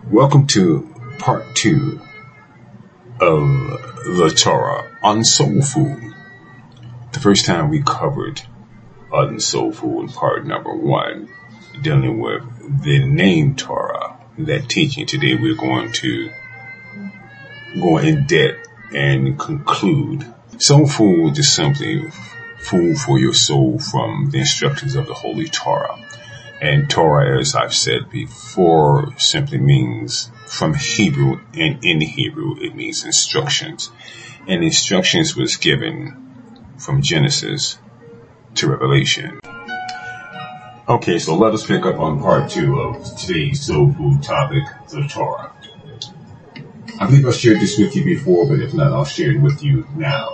Welcome to part 2 of the Torah on soul food. The first time we covered on soul food in part number 1, dealing with the name Torah, that teaching. Today we're going to go in depth and conclude. Soul food is simply food for your soul from the instructions of the Holy Torah. And Torah, as I've said before, simply means from Hebrew, and in Hebrew it means instructions. And instructions was given from Genesis to Revelation. Okay, so let us pick up on part 2 of today's soul food topic, the Torah. I believe I shared this with you before, but if not, I'll share it with you now.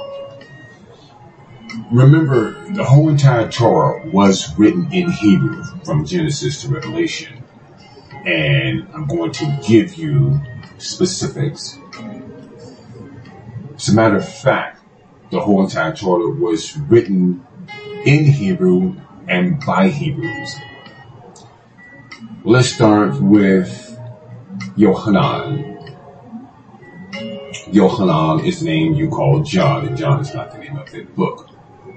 Remember, the whole entire Torah was written in Hebrew from Genesis to Revelation. And I'm going to give you specifics. As a matter of fact, the whole entire Torah was written in Hebrew and by Hebrews. Let's start with Yohanan. Yohanan is the name you call John, and John is not the name of that book.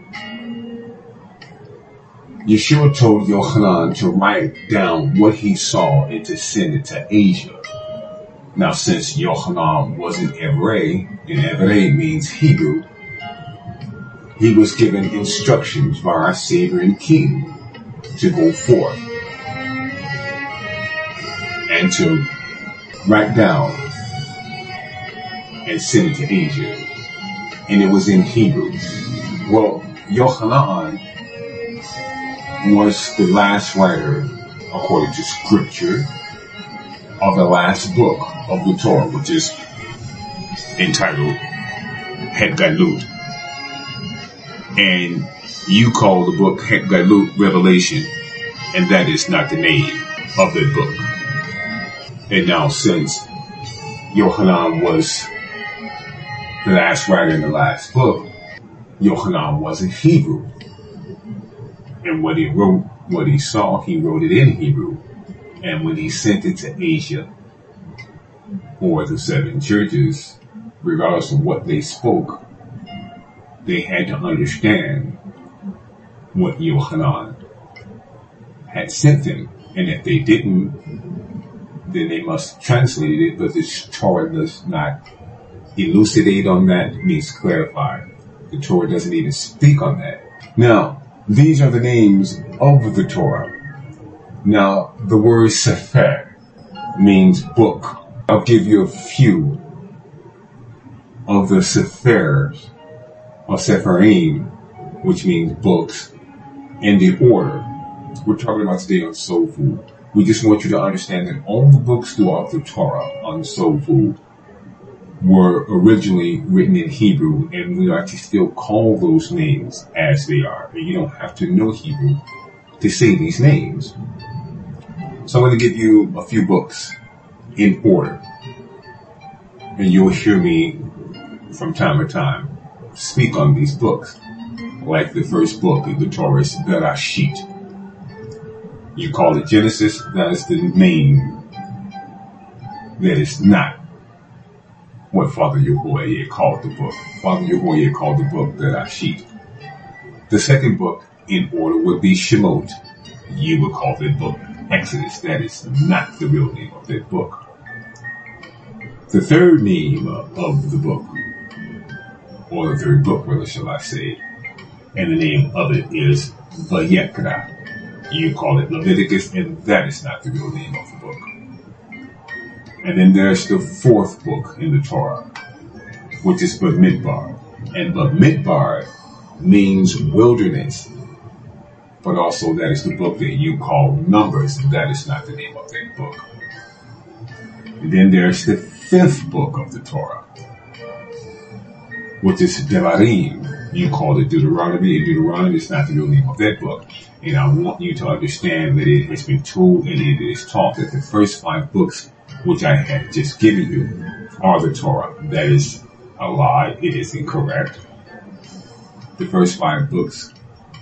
Yeshua told Yohanan to write down what he saw and to send it to Asia. Now, since Yohanan wasn't Hebraic, and Hebraic means Hebrew, he was given instructions by our Savior and King to go forth and to write down and send it to Asia. And it was in Hebrew. Well, Yohanan was the last writer, according to scripture, of the last book of the Torah, which is entitled Het Galut. And you call the book Het Galut Revelation, and that is not the name of the book. And now, since Yohanan was the last writer in the last book, Yohanan was in Hebrew. And what he wrote, what he saw, he wrote it in Hebrew. And when he sent it to Asia, or the 7 churches, regardless of what they spoke, they had to understand what Yohanan had sent them. And if they didn't, then they must translate it, but the Torah does not elucidate on that, it means clarify. The Torah doesn't even speak on that. Now, these are the names of the Torah. Now, the word Sefer means book. I'll give you a few of the Sefers, or Sepharim, which means books, and the order. We're talking about today on soul food. We just want you to understand that all the books throughout the Torah on soul food were originally written in Hebrew, and we are to still call those names as they are. And you don't have to know Hebrew to say these names. So I'm going to give you a few books in order, and you'll hear me from time to time speak on these books. Like the first book of the Torah is Bereshit. You call it Genesis, that is the name. That is not what Father Yehoyah called the book. Father Yehoyah called the book Bereshit. The second book in order would be Shemot. You would call that book Exodus. That is not the real name of that book. The third name of the book, or the third book, rather shall I say, and the name of it is Vayikra. You call it Leviticus, and that is not the real name of the book. And then there's the fourth book in the Torah, which is Bamidbar. And Bamidbar means wilderness, but also that is the book that you call Numbers, and that is not the name of that book. And then there's the fifth book of the Torah, which is Devarim. You call it Deuteronomy, and Deuteronomy is not the real name of that book. And I want you to understand that it has been told and it is taught that the first 5 books which I have just given you are the Torah. That is a lie. It is incorrect. The first 5 books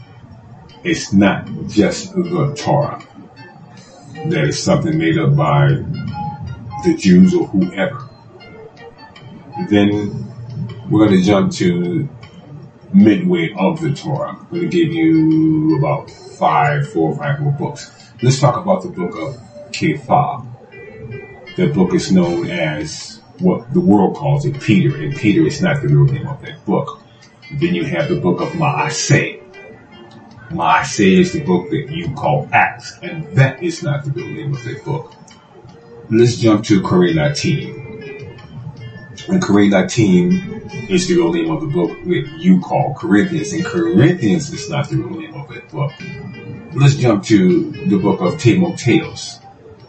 is not just the Torah. That is something made up by the Jews or whoever. Then we're going to jump to midway of the Torah. I'm going to give you about 4 or 5 more books. Let's talk about the book of Kephah. That book is known as what the world calls it, Peter, and Peter is not the real name of that book. Then you have the book of Maaseh. Maaseh is the book that you call Acts, and that is not the real name of that book. Let's jump to Koreh-Natim. And Koreh-Natim is the real name of the book that you call Corinthians, and Corinthians is not the real name of that book. Let's jump to the book of Timotheus.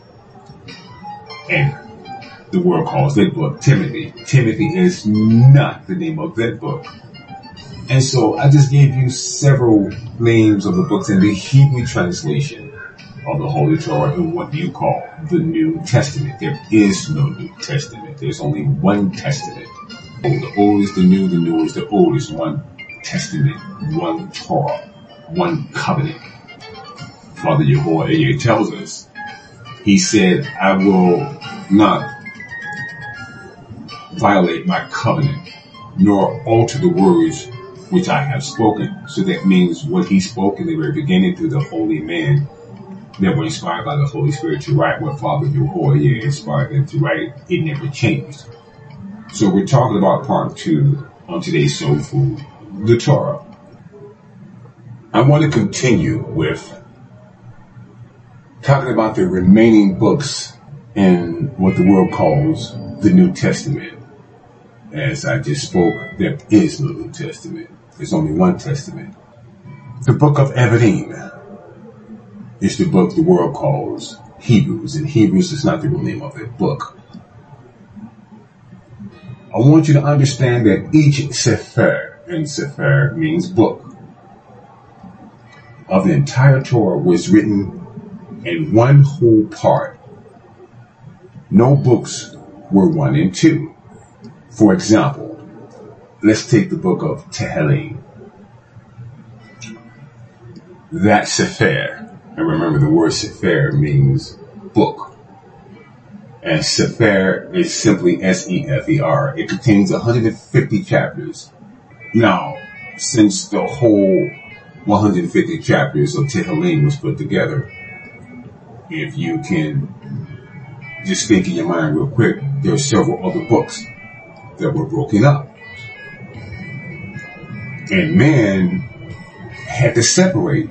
And the world calls that book Timothy. Timothy is not the name of that book. And so I just gave you several names of the books in the Hebrew translation of the Holy Torah in what you call the New Testament. There is no New Testament. There's only one Testament. The old is the new is the old. Is one Testament, one Torah, one covenant. Father Yehoah tells us, he said, I will not violate my covenant, nor alter the words which I have spoken. So that means what he spoke in the very beginning through the holy man that were inspired by the Holy Spirit to write what Father Yehoah inspired them to write, it never changed. So we're talking about part 2 on today's Soul Food, the Torah. I want to continue with talking about the remaining books in what the world calls the New Testament. As I just spoke, there is no New Testament. There's only one Testament. The book of Evadim is the book the world calls Hebrews, and Hebrews is not the real name of that book. I want you to understand that each Sefer, and Sefer means book, of the entire Torah was written in one whole part. No books were 1 and 2. For example, let's take the book of Tehillim. That Sefer, and remember the word Sefer means book. And Sefer is simply S-E-F-E-R. It contains 150 chapters. Now, since the whole 150 chapters of Tehillim was put together, if you can just think in your mind real quick, there are several other books that were broken up. And man had to separate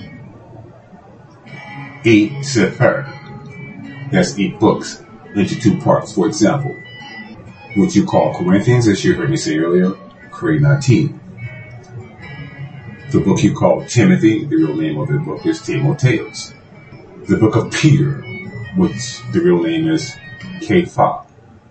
8 Sefer, that's 8 books, into 2 parts. For example, what you call Corinthians, as you heard me say earlier, Koreh-Natim. The book you call Timothy, the real name of the book is Timotheus. The book of Peter, which the real name is Kephah.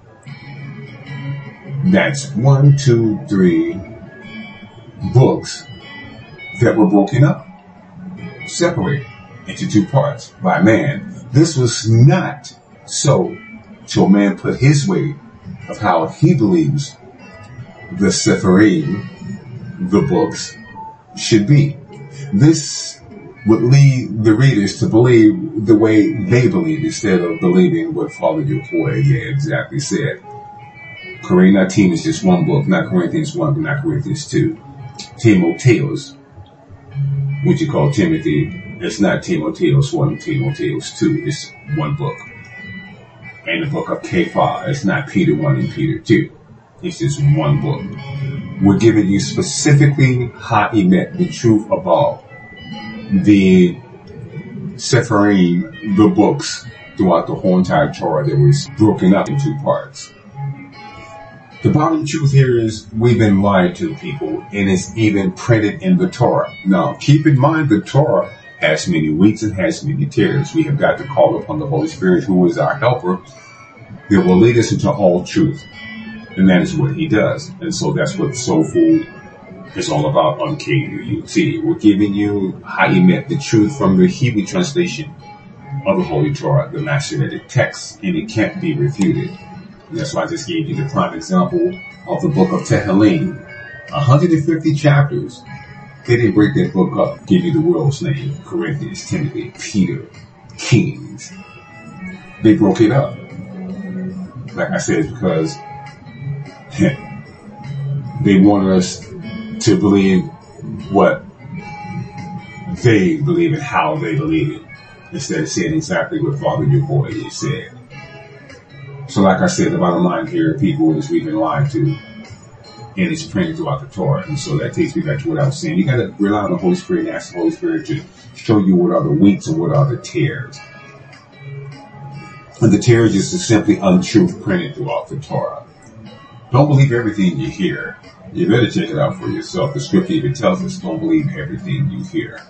That's 1, 2, 3 books that were broken up, separated into 2 parts by man. This was not so till man put his way of how he believes the Sepharim, the books, should be. This would lead the readers to believe the way they believe instead of believing what Father Yehoah exactly said. Koreh-Natim is just one book, not Corinthians 1, but not Corinthians 2. Timotheus, what you call Timothy, it's not Timotheus 1, Timotheus 2. It's one book. And the book of Kephah, it's not Peter 1 and Peter 2. It's just one book. We're giving you specifically Ha'emet, the truth about the Sepharim, the books, throughout the whole entire Torah that was broken up in 2 parts. The bottom truth here is we've been lied to, people, and it's even printed in the Torah. Now, keep in mind the Torah has many wheats and has many tares. We have got to call upon the Holy Spirit, who is our helper, that will lead us into all truth. And that is what he does. And so that's what Soul Food is all about on KUUT. We're giving you Ha'emet, the truth from the Hebrew translation of the Holy Torah, the Masoretic text, and it can't be refuted. And that's why I just gave you the prime example of the book of Tehillim. 150 chapters. They didn't break that book up, give you the world's name, Corinthians, Timothy, Peter, Kings. They broke it up. like I said, because they want us to believe what they believe and how they believe it, instead of saying exactly what Father Your Boy has said. So like I said, the bottom line here, people is we've been lied to, and it's printed throughout the Torah. And so that takes me back to what I was saying. You got to rely on the Holy Spirit and ask the Holy Spirit to show you what are the winks and what are the tears. And the tears is simply untruth printed throughout the Torah. Don't believe everything you hear. You better check it out for yourself. The scripture even tells us, don't believe everything you hear.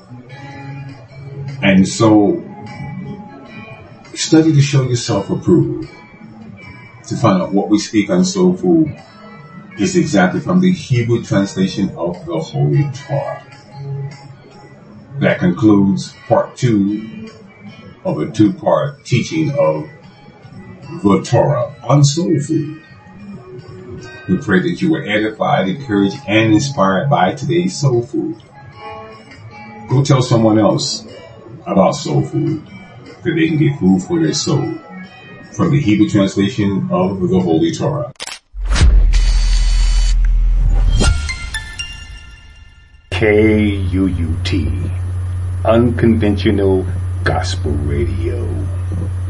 And so, study to show yourself approved. To find out what we speak on Soul Food is exactly from the Hebrew translation of the Holy Torah. That concludes part 2 of a 2-part teaching of the Torah on Soul Food. We pray that you were edified, encouraged, and inspired by today's Soul Food. Go tell someone else about Soul Food, that they can get food for their soul, from the Hebrew translation of the Holy Torah. KUUT, Unconventional Gospel Radio.